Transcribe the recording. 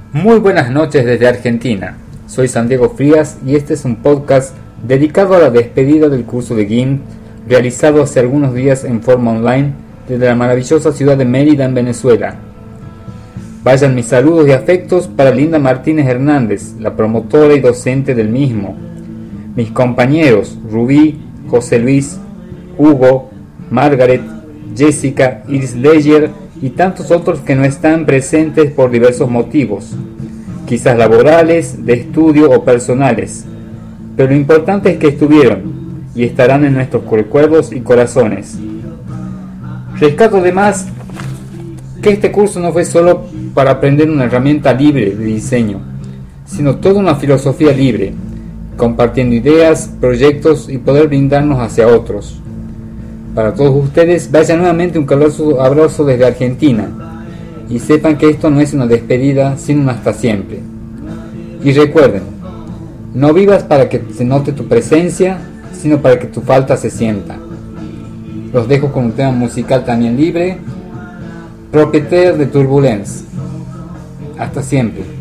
Muy buenas noches desde Argentina. Soy Santiago Frías y este es un podcast dedicado a la despedida del curso de GIMP realizado hace algunos días en forma online desde la maravillosa ciudad de Mérida en Venezuela. Vayan mis saludos y afectos para Linda Martínez Hernández, la promotora y docente del mismo, mis compañeros Rubí, José Luis, Hugo, Margaret, Jessica, Iris Leyer y tantos otros que no están presentes por diversos motivos, quizás laborales, de estudio o personales, pero lo importante es que estuvieron y estarán en nuestros recuerdos y corazones. Rescato además que este curso no fue solo para aprender una herramienta libre de diseño, sino toda una filosofía libre, compartiendo ideas, proyectos y poder brindarnos hacia otros. Para todos ustedes, vaya nuevamente un caluroso abrazo desde Argentina y sepan que esto no es una despedida, sino un hasta siempre. Y recuerden, no vivas para que se note tu presencia, sino para que tu falta se sienta. Los dejo con un tema musical también libre, Propriétaire de Turbulence. Hasta siempre.